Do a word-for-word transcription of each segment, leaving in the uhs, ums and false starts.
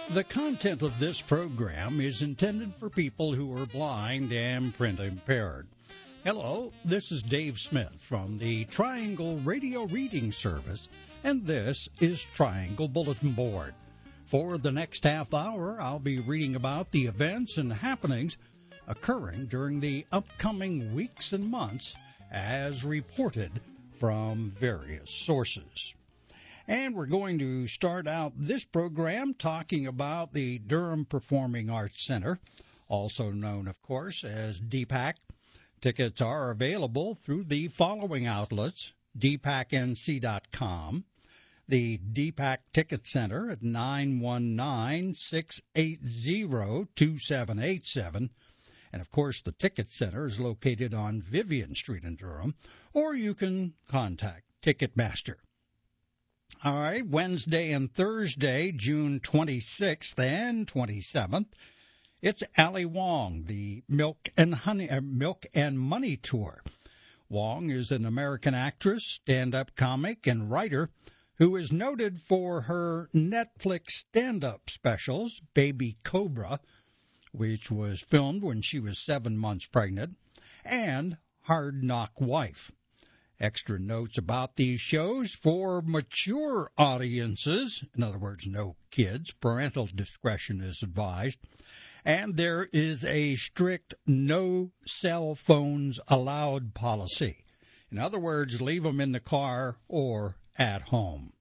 The content of this program is intended for people who are blind and print impaired. Hello, this is Dave Smith from the Triangle Radio Reading Service, and this is Triangle Bulletin Board. For the next half hour, I'll be reading about the events and happenings occurring during the upcoming weeks and months as reported from various sources. And we're going to start out this program talking about the Durham Performing Arts Center, also known, of course, as D PAC. Tickets are available through the following outlets: d pac n c dot com, the D PAC Ticket Center at nine one nine, six eight zero, two seven eight seven, and, of course, the Ticket Center is located on Vivian Street in Durham, or you can contact Ticketmaster. All right, Wednesday and Thursday, June twenty-sixth and twenty-seventh, it's Ali Wong, the Milk and Honey, uh, Milk and Money Tour. Wong is an American actress, stand-up comic, and writer who is noted for her Netflix stand-up specials, Baby Cobra, which was filmed when she was seven months pregnant, and Hard Knock Wife. Extra notes about these shows for mature audiences, in other words, no kids. Parental discretion is advised. And there is a strict no cell phones allowed policy. In other words, leave them in the car or at home.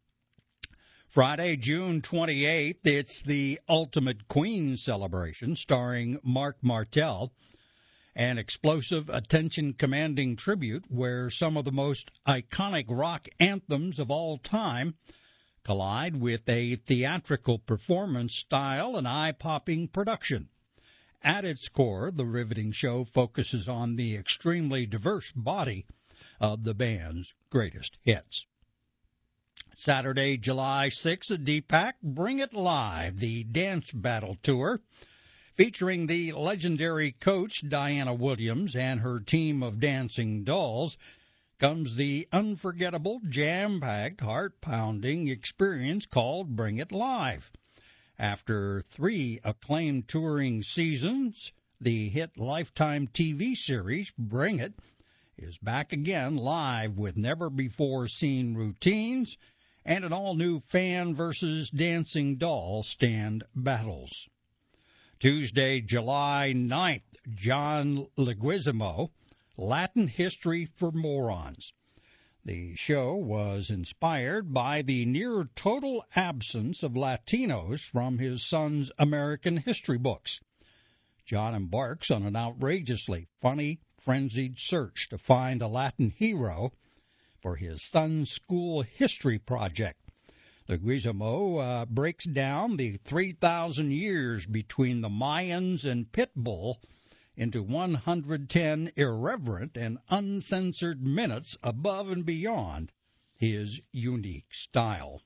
Friday, June twenty-eighth, it's the Ultimate Queen celebration starring Mark Martel. An explosive, attention-commanding tribute where some of the most iconic rock anthems of all time collide with a theatrical performance style and eye-popping production. At its core, the riveting show focuses on the extremely diverse body of the band's greatest hits. Saturday, July sixth at D PAC, Bring It Live, the Dance Battle Tour, featuring the legendary coach Diana Williams and her team of dancing dolls, comes the unforgettable, jam-packed, heart-pounding experience called Bring It Live. After three acclaimed touring seasons, the hit Lifetime T V series Bring It is back again live with never-before-seen routines and an all-new fan versus dancing doll stand battles. Tuesday, July ninth, John Leguizamo, Latin History for Morons. The show was inspired by the near-total absence of Latinos from his son's American history books. John embarks on an outrageously funny, frenzied search to find a Latin hero for his son's school history project. Leguizamo uh, breaks down the three thousand years between the Mayans and Pitbull into one hundred ten irreverent and uncensored minutes above and beyond his unique style.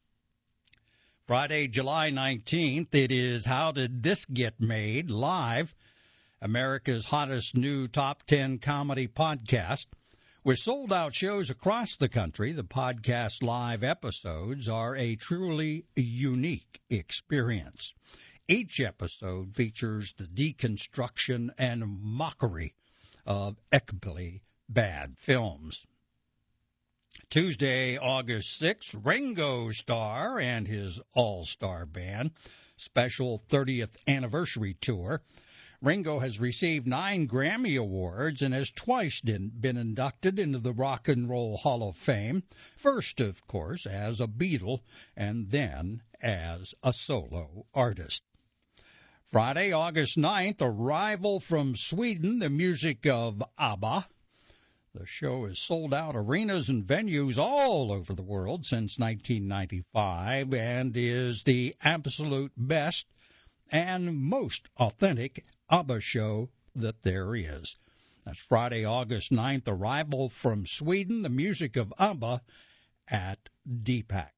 Friday, July nineteenth, it is How Did This Get Made? Live, America's hottest new top ten comedy podcast. With sold-out shows across the country, the podcast live episodes are a truly unique experience. Each episode features the deconstruction and mockery of epically bad films. Tuesday, August sixth, Ringo Starr and his all-star band special thirtieth anniversary tour. Ringo has received nine Grammy Awards and has twice been inducted into the Rock and Roll Hall of Fame, first, of course, as a Beatle and then as a solo artist. Friday, August ninth, Arrival from Sweden, the music of ABBA. The show has sold out arenas and venues all over the world since nineteen ninety-five and is the absolute best and most authentic ABBA show that there is. That's Friday, August ninth, Arrival from Sweden, the music of ABBA at D PAC.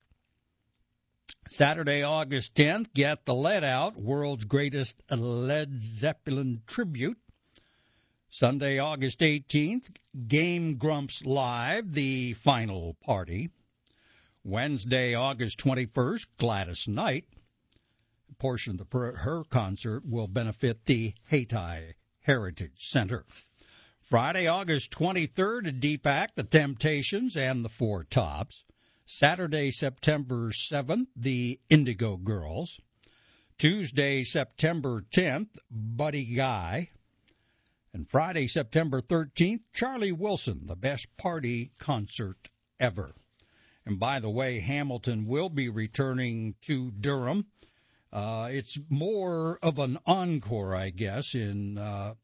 Saturday, August tenth, Get the Lead Out, world's greatest Led Zeppelin tribute. Sunday, August eighteenth, Game Grumps Live, the final party. Wednesday, August twenty-first, Gladys Knight. portion of the, per- her concert will benefit the Hayti Heritage Center. Friday, August twenty-third at Deepak, the Temptations and the Four Tops. Saturday, September seventh, the Indigo Girls. Tuesday, September tenth, Buddy Guy. And Friday, September thirteenth, Charlie Wilson, the best party concert ever. And by the way, Hamilton will be returning to Durham. Uh, it's more of an encore, I guess, in uh,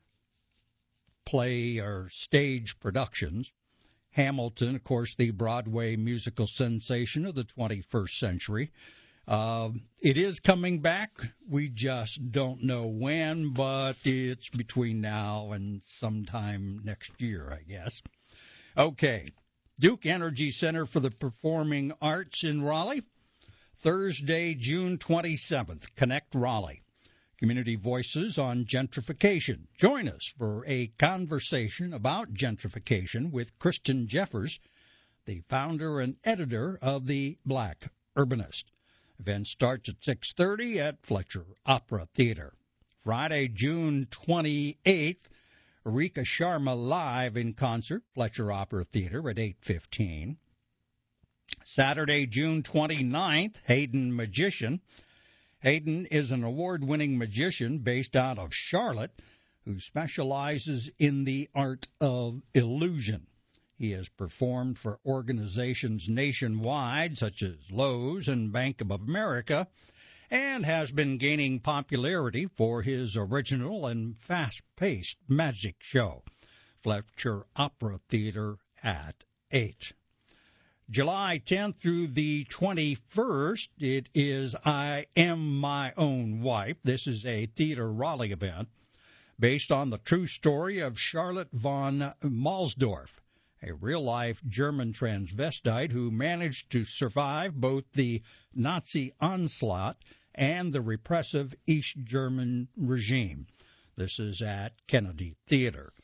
play or stage productions. Hamilton, of course, the Broadway musical sensation of the twenty-first century. Uh, it is coming back. We just don't know when, but it's between now and sometime next year, I guess. Okay. Duke Energy Center for the Performing Arts in Raleigh. Thursday, June twenty-seventh, Connect Raleigh. Community Voices on Gentrification. Join us for a conversation about gentrification with Kristen Jeffers, the founder and editor of the Black Urbanist. Event starts at six thirty at Fletcher Opera Theater. Friday, June twenty-eighth, Rika Sharma live in concert, Fletcher Opera Theater at eight fifteen. Saturday, June twenty-ninth, Hayden Magician. Hayden is an award-winning magician based out of Charlotte who specializes in the art of illusion. He has performed for organizations nationwide, such as Lowe's and Bank of America, and has been gaining popularity for his original and fast-paced magic show, Fletcher Opera Theater at eight. July tenth through the twenty-first, it is I Am My Own Wife. This is a Theater Raleigh event based on the true story of Charlotte von Malsdorf, a real-life German transvestite who managed to survive both the Nazi onslaught and the repressive East German regime. This is at Kennedy Theater.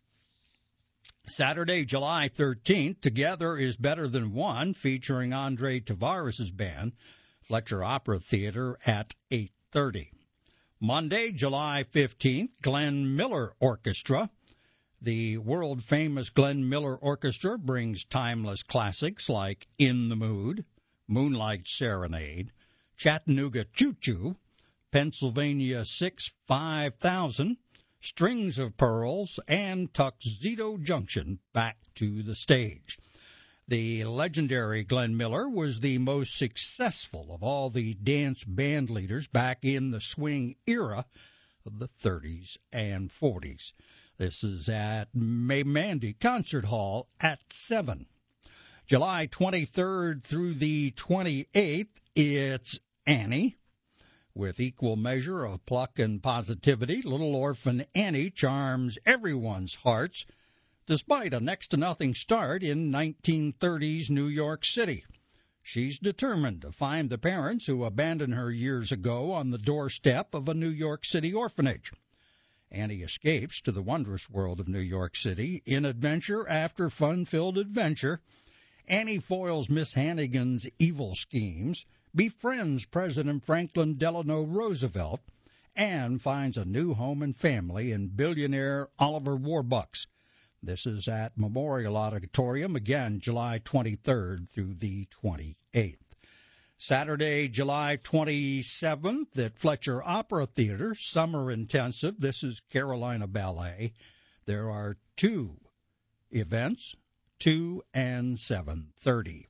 Saturday, July thirteenth, Together is Better Than One, featuring Andre Tavares' band, Fletcher Opera Theater at eight thirty. Monday, July fifteenth, Glenn Miller Orchestra. The world-famous Glenn Miller Orchestra brings timeless classics like In the Mood, Moonlight Serenade, Chattanooga Choo Choo, Pennsylvania six five thousand, Strings of Pearls, and Tuxedo Junction back to the stage. The legendary Glenn Miller was the most successful of all the dance band leaders back in the swing era of the thirties and forties. This is at May Mandy Concert Hall at seven. July twenty-third through the twenty-eighth, it's Annie. With equal measure of pluck and positivity, little orphan Annie charms everyone's hearts, despite a next-to-nothing start in nineteen thirties New York City. She's determined to find the parents who abandoned her years ago on the doorstep of a New York City orphanage. Annie escapes to the wondrous world of New York City in adventure after fun-filled adventure. Annie foils Miss Hannigan's evil schemes, befriends President Franklin Delano Roosevelt, and finds a new home and family in billionaire Oliver Warbucks. This is at Memorial Auditorium, again, July twenty-third through the twenty-eighth. Saturday, July twenty-seventh at Fletcher Opera Theater, Summer Intensive. This is Carolina Ballet. There are two events, two and seven thirty.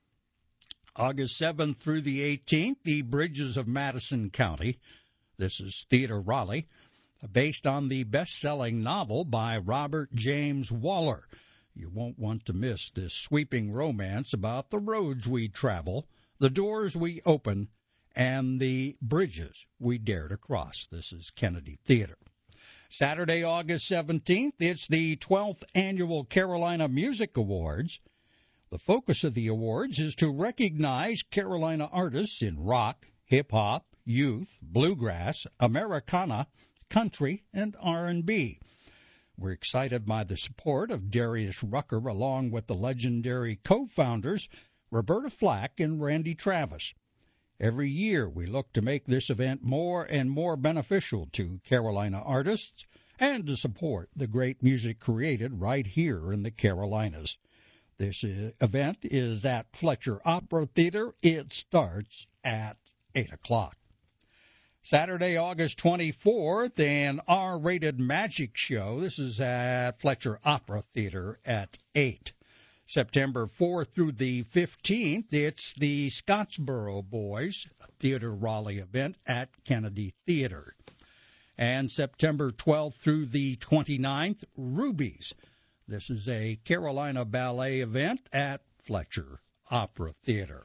August seventh through the eighteenth, The Bridges of Madison County. This is Theater Raleigh, based on the best-selling novel by Robert James Waller. You won't want to miss this sweeping romance about the roads we travel, the doors we open, and the bridges we dare to cross. This is Kennedy Theater. Saturday, August seventeenth, it's the twelfth Annual Carolina Music Awards. The focus of the awards is to recognize Carolina artists in rock, hip-hop, youth, bluegrass, Americana, country, and R and B. We're excited by the support of Darius Rucker along with the legendary co-founders Roberta Flack and Randy Travis. Every year we look to make this event more and more beneficial to Carolina artists and to support the great music created right here in the Carolinas. This event is at Fletcher Opera Theater. It starts at eight o'clock. Saturday, August twenty-fourth, an R-rated magic show. This is at Fletcher Opera Theater at eight. September fourth through the fifteenth, it's the Scottsboro Boys Theater Raleigh event at Kennedy Theater. And September twelfth through the twenty-ninth, Rubies. This is a Carolina Ballet event at Fletcher Opera Theater.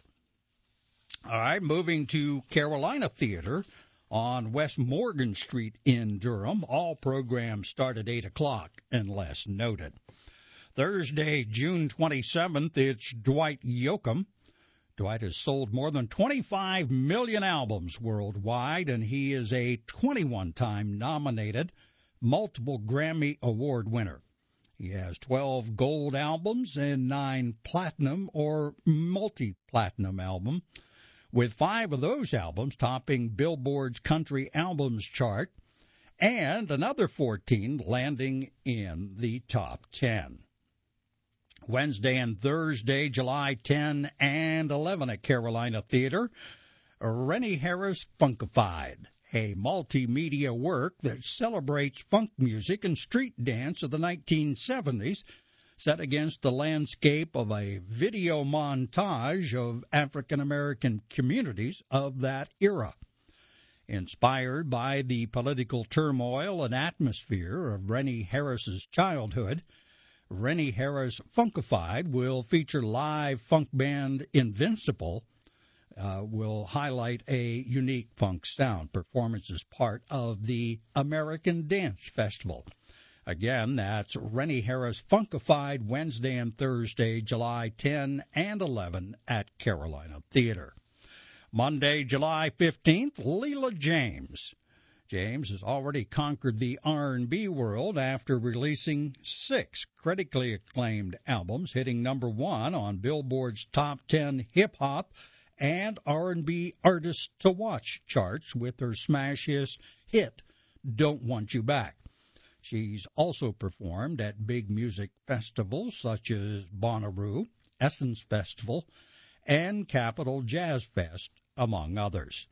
All right, moving to Carolina Theater on West Morgan Street in Durham. All programs start at eight o'clock unless noted. Thursday, June twenty-seventh, it's Dwight Yoakam. Dwight has sold more than twenty-five million albums worldwide, and he is a twenty-one-time nominated, multiple Grammy Award winner. He has twelve gold albums and nine platinum or multi-platinum albums, with five of those albums topping Billboard's Country Albums chart, and another fourteen landing in the top ten. Wednesday and Thursday, July tenth and eleventh at Carolina Theater, Rennie Harris Funkified, a multimedia work that celebrates funk music and street dance of the nineteen seventies, set against the landscape of a video montage of African-American communities of that era. Inspired by the political turmoil and atmosphere of Rennie Harris's childhood, Rennie Harris Funkified will feature live funk band Invincible, uh, will highlight a unique funk sound performance as part of the American Dance Festival. Again, that's Rennie Harris Funkified, Wednesday and Thursday, July tenth and eleventh at Carolina Theater. Monday, July fifteenth, Leela James. James has already conquered the R and B world after releasing six critically acclaimed albums, hitting number one on Billboard's top ten hip-hop and R and B artists to watch charts with her smash hit, Don't Want You Back. She's also performed at big music festivals such as Bonnaroo, Essence Festival, and Capitol Jazz Fest, among others.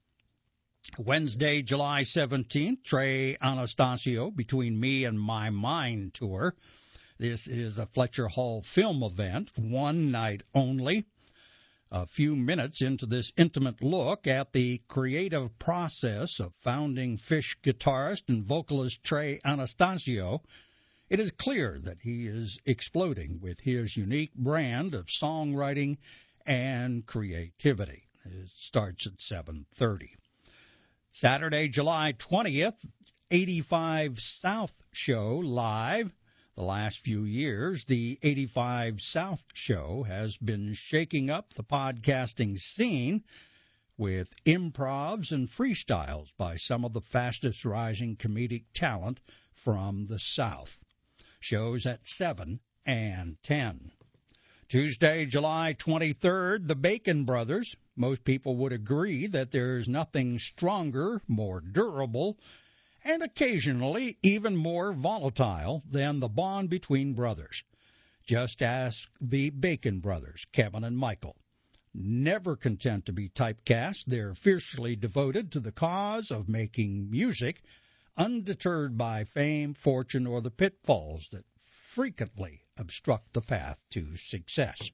Wednesday, July seventeenth, Trey Anastasio, Between Me and My Mind tour. This is a Fletcher Hall film event, one night only. A few minutes into this intimate look at the creative process of founding Fish guitarist and vocalist Trey Anastasio, it is clear that he is exploding with his unique brand of songwriting and creativity. It starts at seven thirty. Saturday, July twentieth, eighty-five South Show live. The last few years, the eighty-five South Show has been shaking up the podcasting scene with improvs and freestyles by some of the fastest rising comedic talent from the South. Shows at seven and ten. Tuesday, July twenty-third, the Bacon Brothers. Most people would agree that there's nothing stronger, more durable, and occasionally even more volatile than the bond between brothers. Just ask the Bacon Brothers, Kevin and Michael. Never content to be typecast, they're fiercely devoted to the cause of making music, undeterred by fame, fortune, or the pitfalls that frequently obstruct the path to success.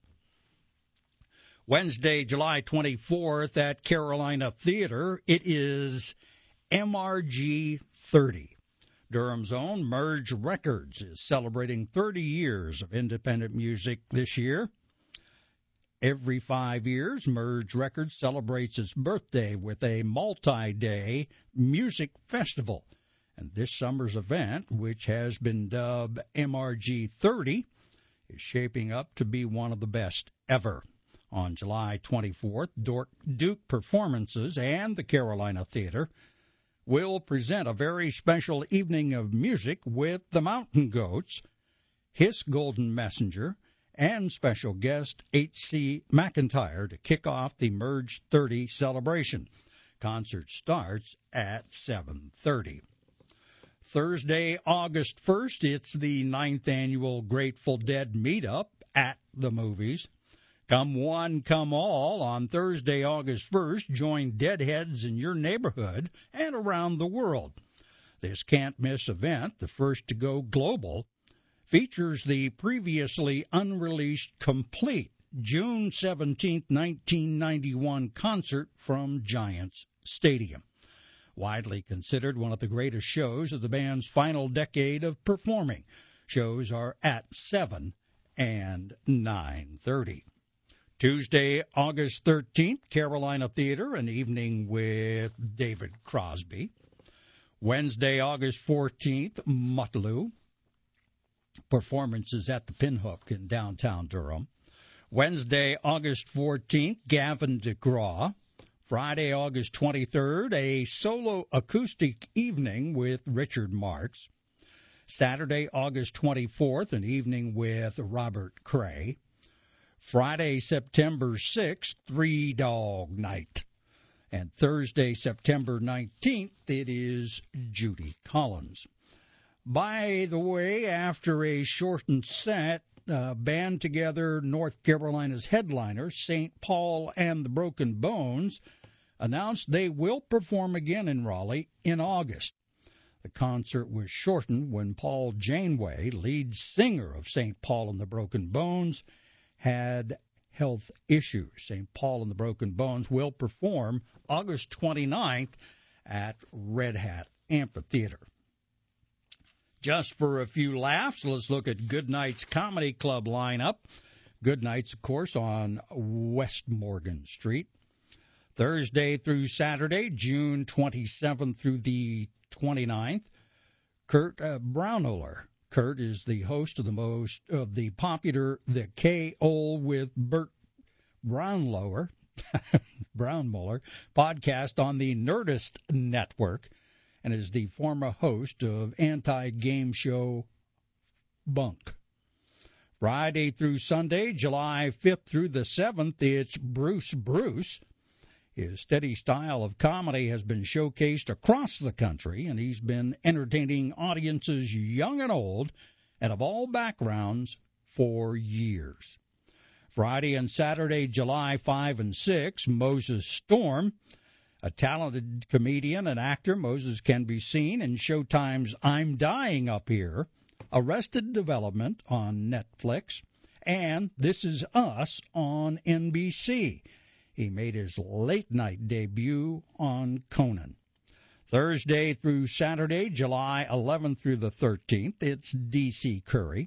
Wednesday, July twenty-fourth at Carolina Theater, it is M R G thirty. Durham's own Merge Records is celebrating thirty years of independent music this year. Every five years, Merge Records celebrates its birthday with a multi-day music festival. And this summer's event, which has been dubbed M R G thirty, is shaping up to be one of the best ever. On July twenty-fourth, Duke Performances and the Carolina Theater will present a very special evening of music with the Mountain Goats, His Golden Messenger, and special guest H C McIntyre to kick off the Merge thirty celebration. Concert starts at seven thirty. Thursday, August first, it's the ninth annual Grateful Dead meetup at the movies. Come one, come all. On Thursday, August first, join Deadheads in your neighborhood and around the world. This can't-miss event, the first to go global, features the previously unreleased complete June seventeenth, nineteen ninety-one concert from Giants Stadium. Widely considered one of the greatest shows of the band's final decade of performing. Shows are at seven and nine thirty. Tuesday, August thirteenth, Carolina Theater, an evening with David Crosby. Wednesday, August fourteenth, Mutloo. Performances at the Pinhook in downtown Durham. Wednesday, August fourteenth, Gavin DeGraw. Friday, August twenty-third, a solo acoustic evening with Richard Marx. Saturday, August twenty-fourth, an evening with Robert Cray. Friday, September sixth, Three Dog Night. And Thursday, September nineteenth, it is Judy Collins. By the way, after a shortened set, uh, band together North Carolina's headliner, Saint Paul and the Broken Bones, announced they will perform again in Raleigh in August. The concert was shortened when Paul Janeway, lead singer of Saint Paul and the Broken Bones, had health issues. Saint Paul and the Broken Bones will perform August twenty-ninth at Red Hat Amphitheater. Just for a few laughs, let's look at Goodnight's Comedy Club lineup. Goodnight's, of course, on West Morgan Street. Thursday through Saturday, June twenty-seventh through the twenty-ninth, Kurt uh, Braunohler. Kurt is the host of the most of the popular The K-O with Burt Brownlower, Brownmuller podcast on the Nerdist Network, and is the former host of anti-game show Bunk. Friday through Sunday, July fifth through the seventh, it's Bruce Bruce. His steady style of comedy has been showcased across the country, and he's been entertaining audiences young and old and of all backgrounds for years. Friday and Saturday, July fifth and sixth, Moses Storm. A talented comedian and actor, Moses can be seen in Showtime's I'm Dying Up Here, Arrested Development on Netflix, and This Is Us on N B C. He made his late-night debut on Conan. Thursday through Saturday, July eleventh through the thirteenth, it's D C. Curry.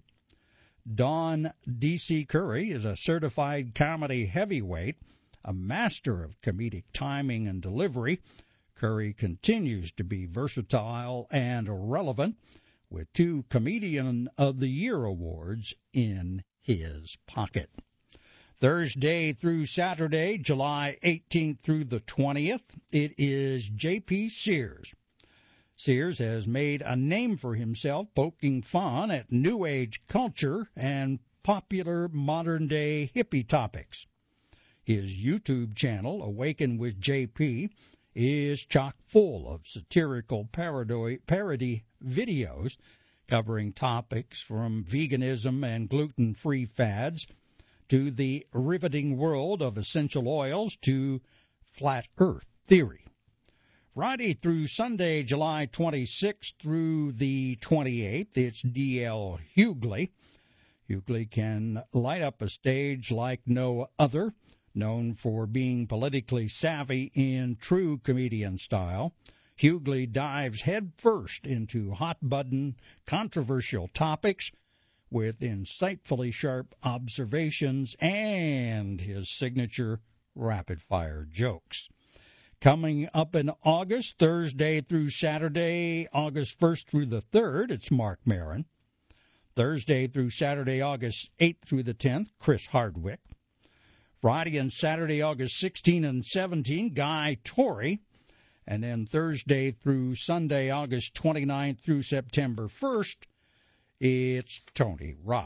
Dawn D C. Curry is a certified comedy heavyweight, a master of comedic timing and delivery. Curry continues to be versatile and relevant, with two Comedian of the Year awards in his pocket. Thursday through Saturday, July eighteenth through the twentieth, it is J P. Sears. Sears has made a name for himself poking fun at New Age culture and popular modern-day hippie topics. His YouTube channel, Awaken with J P, is chock full of satirical parody, parody videos covering topics from veganism and gluten-free fads to the riveting world of essential oils to flat earth theory. Friday through Sunday, July twenty-sixth through the twenty-eighth, it's D L. Hughley. Hughley can light up a stage like no other, known for being politically savvy in true comedian style. Hughley dives headfirst into hot-button, controversial topics with insightfully sharp observations and his signature rapid-fire jokes. Coming up in August, Thursday through Saturday, August first through the third, it's Mark Maron. Thursday through Saturday, August eighth through the tenth, Chris Hardwick. Friday and Saturday, August sixteenth and seventeenth, Guy Torrey. And then Thursday through Sunday, August twenty-ninth through September first, it's Tony Rock.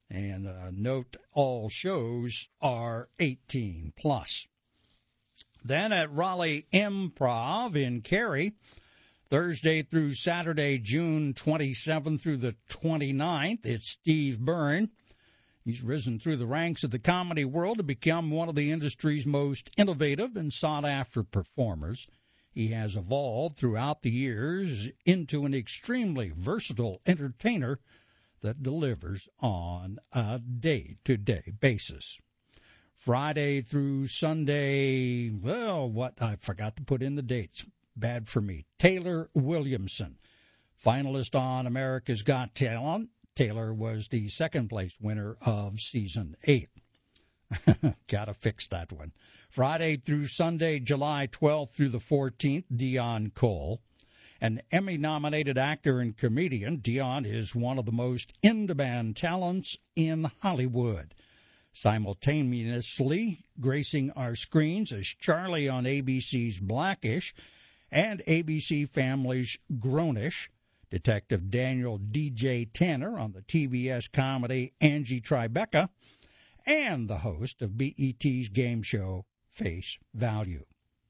And uh, note all shows are eighteen plus. Then at Raleigh Improv in Cary, Thursday through Saturday, June twenty-seventh through the twenty-ninth, it's Steve Byrne. He's risen through the ranks of the comedy world to become one of the industry's most innovative and sought-after performers. He has evolved throughout the years into an extremely versatile entertainer that delivers on a day-to-day basis. Friday through Sunday, well, what? I forgot to put in the dates. Bad for me. Taylor Williamson, finalist on America's Got Talent. Taylor was the second-place winner of Season eight. Gotta fix that one. Friday through Sunday, July twelfth through the fourteenth, Dion Cole. An Emmy-nominated actor and comedian, Dion is one of the most in-demand talents in Hollywood. Simultaneously gracing our screens as Charlie on A B C's Blackish and A B C Family's Grownish, Detective Daniel D J Tanner on the T B S comedy Angie Tribeca, and the host of B E T's game show Face Value.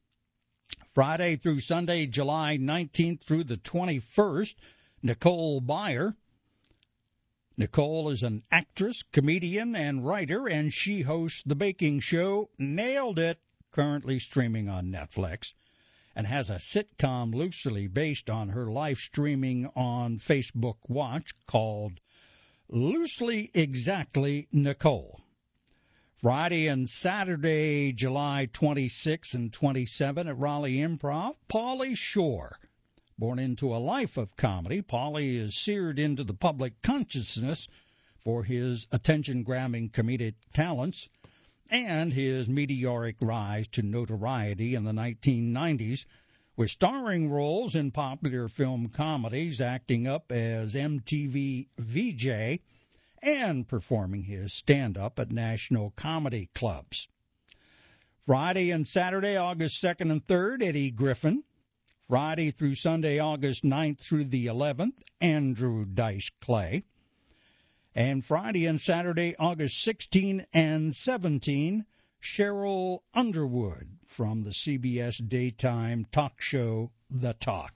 Friday through Sunday, July nineteenth through the twenty-first, Nicole Byer. Nicole is an actress, comedian, and writer, and she hosts the baking show Nailed It, currently streaming on Netflix, and has a sitcom loosely based on her live streaming on Facebook Watch called Loosely Exactly Nicole. Friday and Saturday, July twenty-sixth and twenty-seventh at Raleigh Improv, Pauly Shore. Born into a life of comedy, Pauly is seared into the public consciousness for his attention-grabbing comedic talents and his meteoric rise to notoriety in the nineteen nineties, with starring roles in popular film comedies, acting up as M T V V J, and performing his stand-up at national comedy clubs. Friday and Saturday, August second and third, Eddie Griffin. Friday through Sunday, August ninth through the eleventh, Andrew Dice Clay. And Friday and Saturday, August sixteenth and seventeenth, Cheryl Underwood from the C B S daytime talk show The Talk.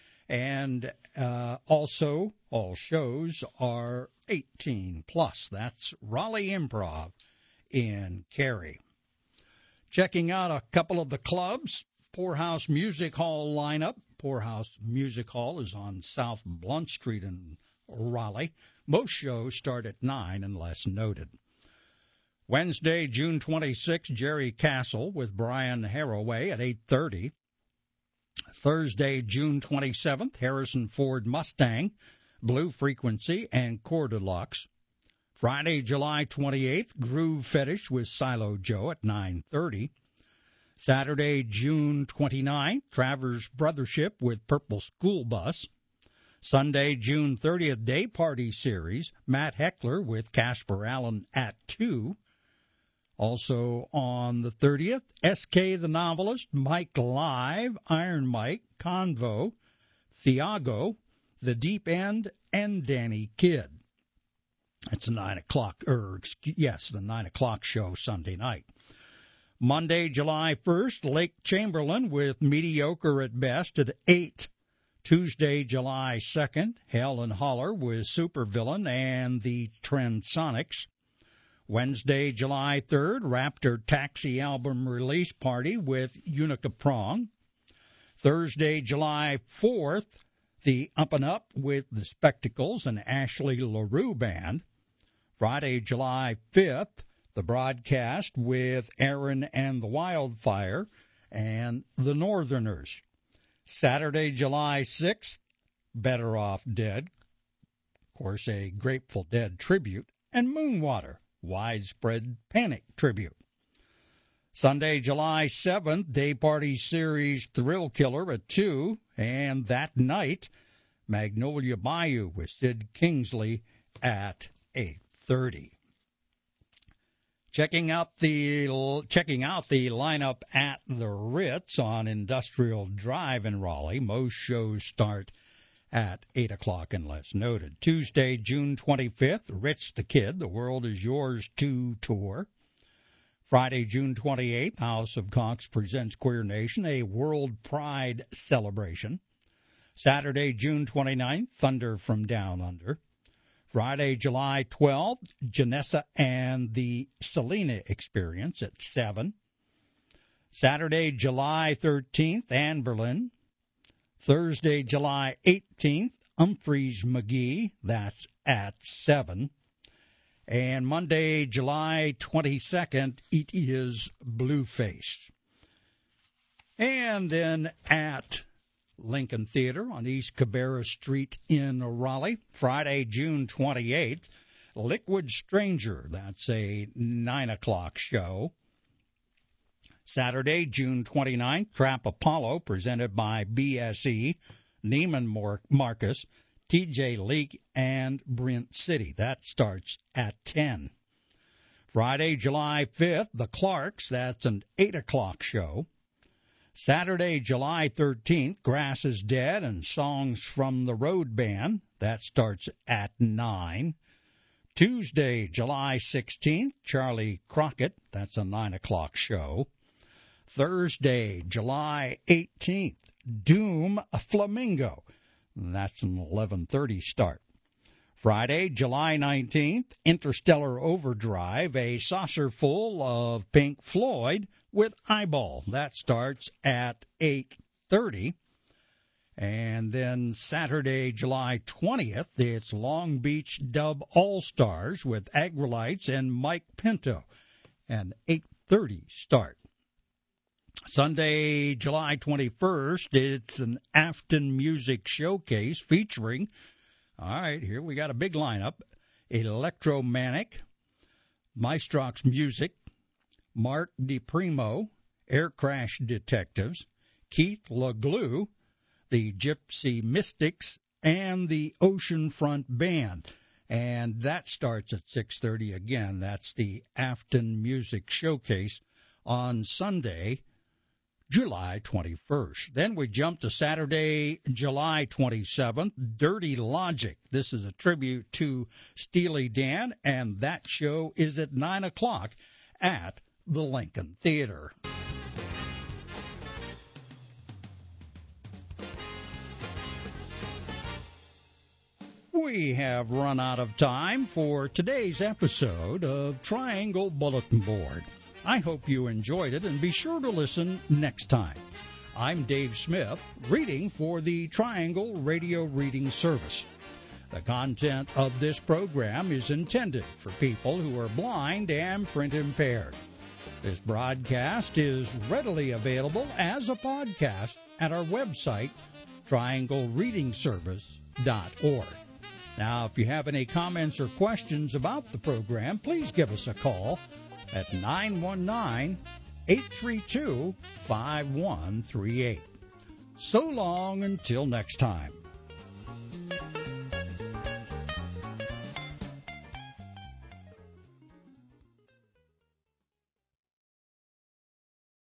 And uh, also, all shows are eighteen plus. That's Raleigh Improv in Cary. Checking out a couple of the clubs, Poorhouse Music Hall lineup. Poorhouse Music Hall is on South Blunt Street in Raleigh. Most shows start at nine unless noted. Wednesday, June twenty-sixth, Jerry Castle with Brian Haraway at eight thirty. Thursday, June twenty-seventh, Harrison Ford Mustang, Blue Frequency, and Core Deluxe. Friday, July twenty-eighth, Groove Fetish with Silo Joe at nine thirty. Saturday, June twenty-ninth, Travers Brothership with Purple School Bus. Sunday, June thirtieth, Day Party Series, Matt Heckler with Casper Allen at two. Also on the thirtieth, S K the Novelist, Mike Live, Iron Mike, Convo, Thiago, The Deep End, and Danny Kidd. It's a nine o'clock, or yes, the nine o'clock show Sunday night. Monday, July first, Lake Chamberlain with Mediocre at Best at eight. Tuesday, July second, Hell and Holler with Supervillain and the Transonics. Wednesday, July third, Raptor Taxi album release party with Unica Prong. Thursday, July fourth, the Up and Up with the Spectacles and Ashley LaRue Band. Friday, July fifth, the Broadcast with Aaron and the Wildfire and the Northerners. Saturday, July sixth, Better Off Dead, of course a Grateful Dead tribute, and Moonwater, Widespread Panic tribute. Sunday, July seventh, Day Party Series Thrill Killer at two, and that night, Magnolia Bayou with Sid Kingsley at eight thirty. Checking out the checking out the lineup at the Ritz on Industrial Drive in Raleigh. Most shows start at eight o'clock unless noted. Tuesday, June twenty-fifth, Rich the Kid, The World Is Yours two Tour. Friday, June twenty-eighth, House of Cox presents Queer Nation, a World Pride celebration. Saturday, June twenty-ninth, Thunder from Down Under. Friday, July twelfth, Janessa and the Selena Experience at seven. Saturday, July thirteenth, Anberlin. Thursday, July eighteenth, Humphreys McGee. That's at seven. And Monday, July twenty-second, it is Blueface. And then at Lincoln Theater on East Cabarrus Street in Raleigh, Friday, June twenty-eighth, Liquid Stranger. That's a nine o'clock show. Saturday, June twenty-ninth, Trap Apollo, presented by B S E, Neiman Marcus, T J Leak, and Brent City. That starts at ten. Friday, July fifth, The Clarks. That's an eight o'clock show. Saturday, July thirteenth, Grass is Dead and Songs from the Road Band. That starts at nine. Tuesday, July sixteenth, Charlie Crockett. That's a nine o'clock show. Thursday, July eighteenth, Doom Flamingo. That's an eleven thirty start. Friday, July nineteenth, Interstellar Overdrive, a saucer full of Pink Floyd with Eyeball. That starts at eight thirty. And then Saturday, July twentieth, it's Long Beach Dub All-Stars with Agrolites and Mike Pinto, an eight thirty start. Sunday, July twenty-first, it's an Afton Music Showcase featuring, all right, here we got a big lineup, Electromanic, Maestrox Music, Mark DiPrimo, Air Crash Detectives, Keith LeGlue, the Gypsy Mystics, and the Oceanfront Band. And that starts at six thirty again. That's the Afton Music Showcase on Sunday, July twenty-first. Then we jump to Saturday, July twenty-seventh, Dirty Logic. This is a tribute to Steely Dan, and that show is at nine o'clock at the Lincoln Theater. We have run out of time for today's episode of Triangle Bulletin Board. I hope you enjoyed it, and be sure to listen next time. I'm Dave Smith, reading for the Triangle Radio Reading Service. The content of this program is intended for people who are blind and print impaired. This broadcast is readily available as a podcast at our website, triangle reading service dot org. Now, if you have any comments or questions about the program, please give us a call at nine one nine, eight three two, five one three eight. So long until next time.